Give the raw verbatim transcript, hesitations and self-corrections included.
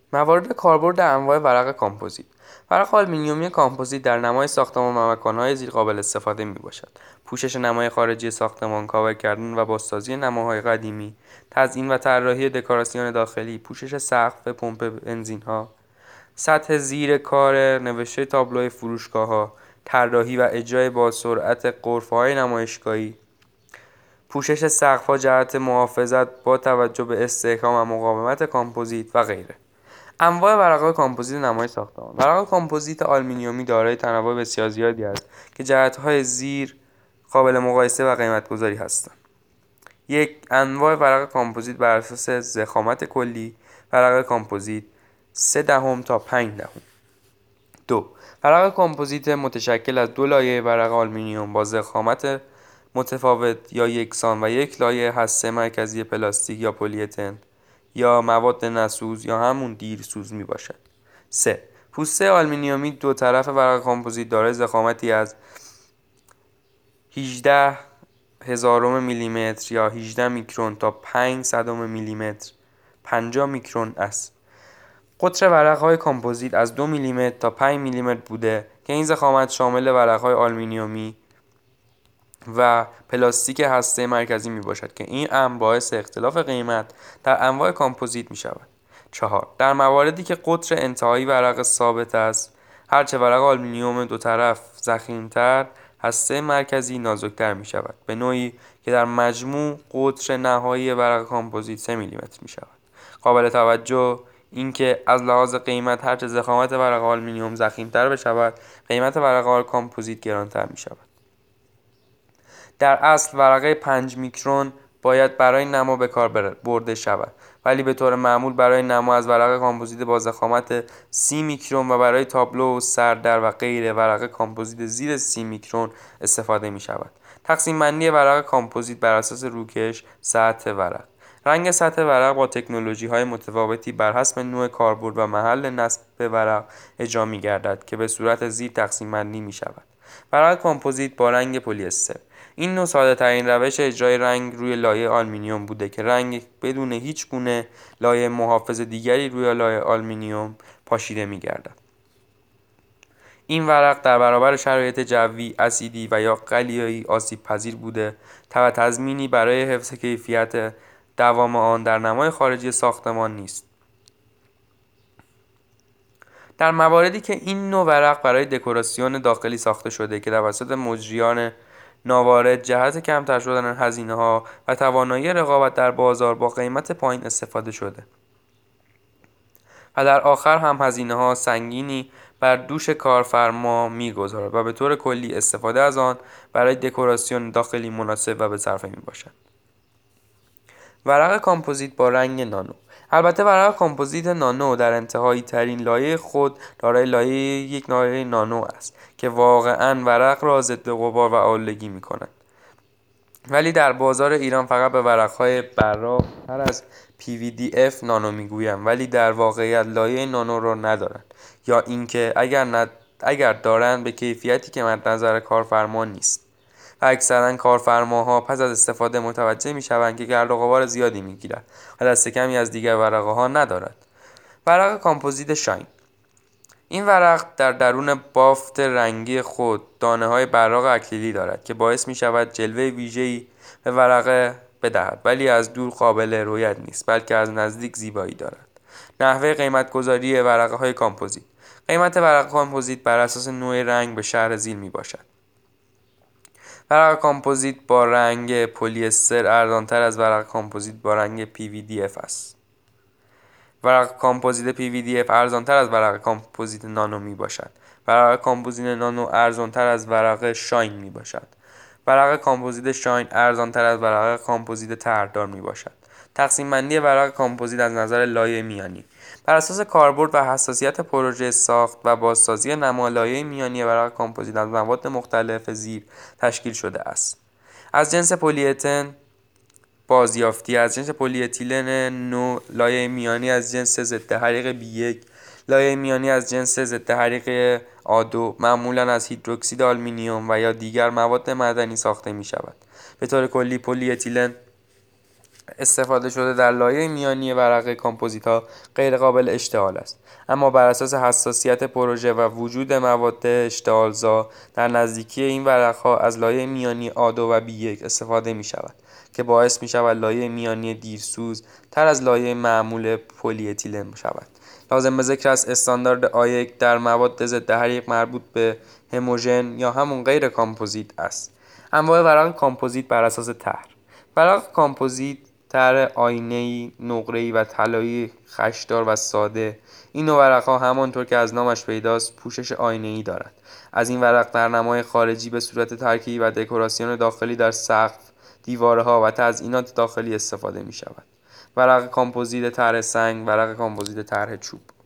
موارد کاربرد انواع ورق کامپوزیت. ورق آلومینیومی کامپوزیت در نمای ساختمان و مکان‌های زیر قابل استفاده میباشد. پوشش نمای خارجی ساختمان، کاور کردن و بازسازی نماهای قدیمی، تزیین و طراحی دکوراسیون داخلی، پوشش سقف پمپ بنزین‌ها، سطح زیر کار نوشته تابلوی فروشگاه‌ها، طراحی و اجرای با سرعت غرفه‌های نمایشگاهی، پوشش سقف‌ها جهت محافظت با توجه به استحکام و مقاومت کامپوزیت و غیره. انواع ورق‌های کامپوزیت نمای ساختمان. ورق کامپوزیت آلومینیومی دارای تنوع بسیار زیادی است که جهت‌های زیر قابل مقایسه و قیمت‌گذاری هستند. یک انواع ورق کامپوزیت بر اساس ضخامت کلی. ورق کامپوزیت سه دهم تا پنج دهم. دو ورق کامپوزیت متشکل از دو لایه ورق آلومینیوم با ضخامت متفاوت یا یکسان و یک لایه هسته مرکزی پلاستیک یا پلی‌اتن یا مواد نسوز یا همون دیرسوز می باشد. سه پوسته آلومینیومی دو طرف ورق کامپوزیت دارای ضخامتی از هجده هزارم میلیمتر یا هجده میکرون تا پنج صدم میلیمتر پنجاه میکرون است. قطر ورق‌های کامپوزیت از دو میلیمتر تا پنج میلیمتر بوده که این ضخامت شامل ورق‌های آلومینیومی و پلاستیک هسته مرکزی می باشد که این امر باعث اختلاف قیمت در انواع کامپوزیت می شود. چهار در مواردی که قطر انتهایی ورق ثابت است، هرچه ورق آلومینیوم دو طرف ضخیم‌تر، هسته مرکزی نازک‌تر می شود، به نوعی که در مجموع قطر نهایی ورق کامپوزیت سه میلیمتر می شود. قابل توجه اینکه از لحاظ قیمت هرچه ضخامت ورق آلومینیوم ضخیم‌تر بشود، قیمت ورق کامپوزیت گرانتر می شود. در اصل ورقه پنج میکرون باید برای نما به کار برده شود، ولی به طور معمول برای نما از ورق کامپوزیت با ضخامت سی میکرون و برای تابلو، سردر و غیره ورق کامپوزیت زیر سی میکرون استفاده می شود. تقسیم بندی ورق کامپوزیت بر اساس روکش سطح ورق. رنگ سطح ورق با تکنولوژی های متفاوتی بر حسب نوع کاربرد و محل نصب ورق اجرا می گردد که به صورت زیر تقسیم بندی می شود. ورق کامپوزیت با رنگ پلی استر. این نوع ساده ترین روش اجرای رنگ روی لایه آلومینیوم بوده که رنگ بدون هیچ گونه لایه محافظ دیگری روی لایه آلومینیوم پاشیده می گردد. این ورق در برابر شرایط جوی، اسیدی و یا قلیایی آسیب پذیر بوده و تضمینی برای حفظ کیفیت دوام آن در نمای خارجی ساختمان نیست. در مواردی که این نوع ورق برای دکوراسیون داخلی ساخته شده که توسط مجریان ناوارد جهت کمتر شدن هزینه‌ها و توانایی رقابت در بازار با قیمت پایین استفاده شده و در آخر هم هزینه‌ها سنگینی بر دوش کارفرما می‌گذارد و به طور کلی استفاده از آن برای دکوراسیون داخلی مناسب و به صرفه می‌باشد. ورق کامپوزیت با رنگ نانو. البته ورق کامپوزیت نانو در انتهایی ترین لایه خود دارای لایه یک لایه نانو است که واقعاً ورق را ضد غبار و آلودگی می‌کند. ولی در بازار ایران فقط به ورق‌های براق تر از پی وی دی اف نانو میگویند، ولی در واقعیت لایه نانو را ندارند یا اینکه اگر ند... اگر دارند به کیفیتی که مد نظر کارفرما نیست و اکثرا کارفرماها پس از استفاده متوجه میشوند که گرد و غبار زیادی میگیرد و دست کمی از دیگر ورقه‌ها ندارد. ورق کامپوزیت شاین. این ورق در درون بافت رنگی خود دانه‌های براق اکریلی دارد که باعث می‌شود جلوه ویژه‌ای به ورقه بدهد، ولی از دور قابل رؤیت نیست بلکه از نزدیک زیبایی دارد. نحوه قیمت‌گذاری ورقه‌های کامپوزیت. قیمت ورق کامپوزیت بر اساس نوع رنگ به شرح زیر میباشد. ورق کامپوزیت با رنگ پلی استر ارزان‌تر از ورق کامپوزیت با رنگ پی وی دی اف است. ورق کامپوزیت پی وی دی اف ارزان‌تر از ورق کامپوزیت نانو می باشد. ورق کامپوزیت نانو ارزان‌تر از ورق شاین می باشد. ورق کامپوزیت شاین ارزان‌تر از ورق کامپوزیت طرحدار می باشد. تقسیم بندی ورق کامپوزیت از نظر لایه میانی. بر اساس کاربرد و حساسیت پروژه ساخت و بازسازی نما، لایه میانی ورق کامپوزیت از مواد مختلف زیر تشکیل شده است: از جنس پلی اتن بازیافتی، از جنس پلی اتیلن نو، لایه میانی از جنس ضد حریق بی یک، لایه میانی از جنس ضد حریق آ دو، معمولاً از هیدروکسید آلومینیوم و یا دیگر مواد معدنی ساخته می شود. به طور کلی پلی اتیلن استفاده شده در لایه میانی ورق کامپوزیت ها غیر قابل اشتعال است، اما بر اساس حساسیت پروژه و وجود مواد اشتعالزا در نزدیکی این ورق ها از لایه میانی آ دو و بی یک استفاده می شود که باعث می شود لایه میانی دیرسوز تر از لایه معمول پلی اتیلن شود. لازم به ذکر است استاندارد آ یک در مواد ضد حریق مربوط به هموژن یا همون غیر کامپوزیت است. انواع ورق کامپوزیت بر اساس طرح: ورق کامپوزیت طرح آینه‌ای، نقره‌ای و طلایی خش‌دار و ساده. این نوع ورق‌ها همانطور که از نامش پیداست پوشش آینه‌ای دارد. از این ورق در نمای خارجی به صورت ترکیبی و دکوراسیون داخلی در سقف، دیوارها و تزئینات داخلی استفاده می‌شود. ورق کامپوزیت طرح سنگ، ورق کامپوزیت طرح چوب.